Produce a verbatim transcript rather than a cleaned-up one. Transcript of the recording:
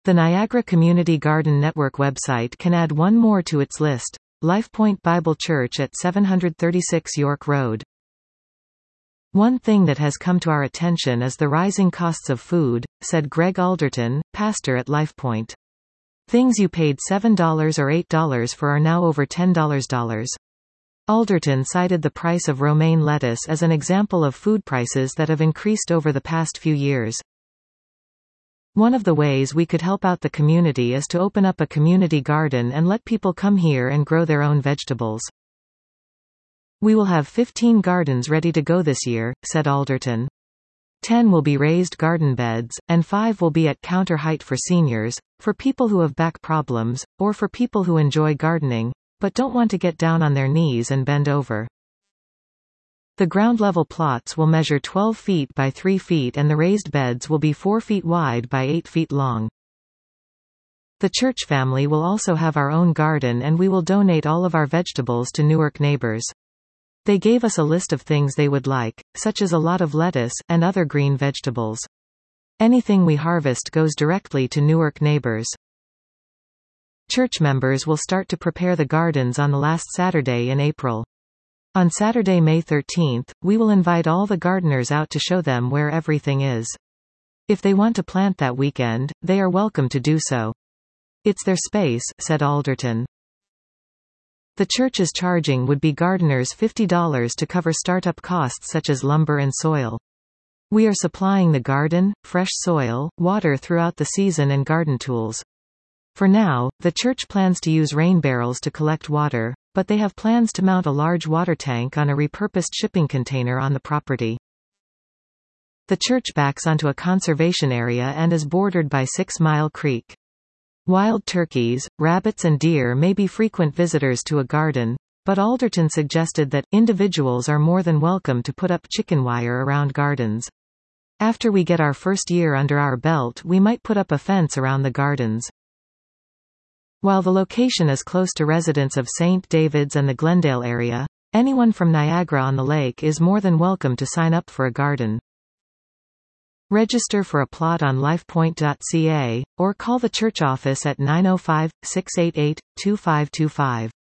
The Niagara Community Garden Network website can add one more to its list: LifePoint Bible Church at seven thirty-six York Road. One thing that has come to our attention is the rising costs of food, said Greg Alderton, pastor at LifePoint. Things you paid seven dollars or eight dollars for are now over ten dollars. Alderton cited the price of romaine lettuce as an example of food prices that have increased over the past few years. One of the ways we could help out the community is to open up a community garden and let people come here and grow their own vegetables. We will have fifteen gardens ready to go this year, said Alderton. ten will be raised garden beds, and five will be at counter height for seniors, for people who have back problems, or for people who enjoy gardening, but don't want to get down on their knees and bend over. The ground-level plots will measure twelve feet by three feet and the raised beds will be four feet wide by eight feet long. The church family will also have our own garden and we will donate all of our vegetables to Newark neighbors. They gave us a list of things they would like, such as a lot of lettuce, and other green vegetables. Anything we harvest goes directly to Newark neighbors. Church members will start to prepare the gardens on the last Saturday in April. On Saturday, May thirteenth, we will invite all the gardeners out to show them where everything is. If they want to plant that weekend, they are welcome to do so. It's their space, said Alderton. The church is charging would-be gardeners fifty dollars to cover startup costs such as lumber and soil. We are supplying the garden, fresh soil, water throughout the season and garden tools. For now, the church plans to use rain barrels to collect water, but they have plans to mount a large water tank on a repurposed shipping container on the property. The church backs onto a conservation area and is bordered by Six Mile Creek. Wild turkeys, rabbits and deer may be frequent visitors to a garden, but Alderton suggested that individuals are more than welcome to put up chicken wire around gardens. After we get our first year under our belt, we might put up a fence around the gardens. While the location is close to residents of Saint David's and the Glendale area, anyone from Niagara-on-the-Lake is more than welcome to sign up for a garden. Register for a plot on lifepoint dot c a, or call the church office at nine oh five, six eight eight, two five two five.